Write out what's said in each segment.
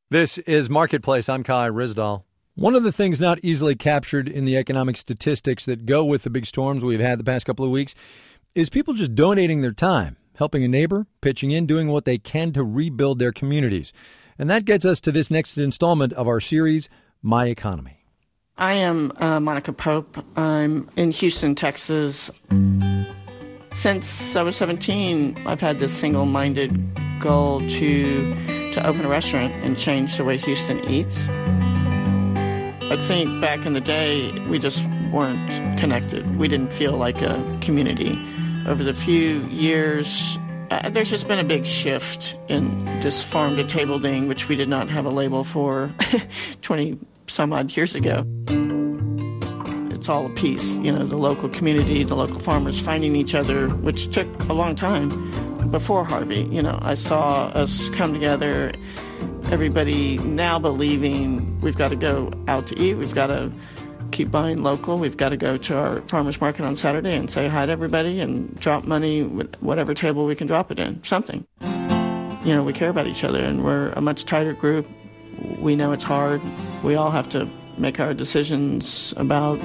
This is Marketplace. I'm Kai Ryssdal. One of the things not easily captured in the economic statistics that go with the big storms we've had the past couple of weeks is people just donating their time, helping a neighbor, pitching in, doing what they can to rebuild their communities. And that gets us to this next installment of our series, My Economy. I am Monica Pope. I'm in Houston, Texas. Since I was 17, I've had this single-minded goal to open a restaurant and change the way Houston eats. I think back in the day, we just weren't connected. We didn't feel like a community. Over the few years, there's just been a big shift in this farm-to-table thing, which we did not have a label for 20-some-odd years ago. It's all a piece, the local community, the local farmers finding each other, which took a long time. Before Harvey, I saw us come together, everybody now believing we've got to go out to eat, we've got to keep buying local, we've got to go to our farmers market on Saturday and say hi to everybody and drop money with whatever table we can drop it in, something. We care about each other and we're a much tighter group. We know it's hard. We all have to make our decisions about,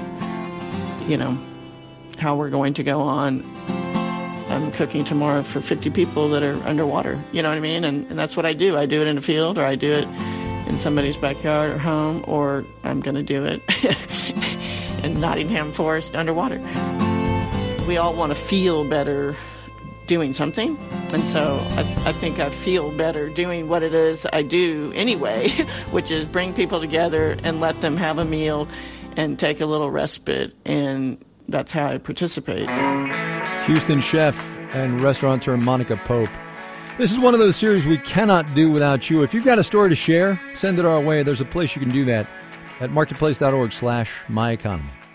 how we're going to go on. I'm cooking tomorrow for 50 people that are underwater, you know what I mean? And that's what I do. I do it in a field, or I do it in somebody's backyard or home, or I'm going to do it in Nottingham Forest underwater. We all want to feel better doing something, and so I think I feel better doing what it is I do anyway, which is bring people together and let them have a meal and take a little respite, and that's how I participate. Houston chef and restaurateur Monica Pope. This is one of those series we cannot do without you. If you've got a story to share, send it our way. There's a place you can do that at marketplace.org/myeconomy.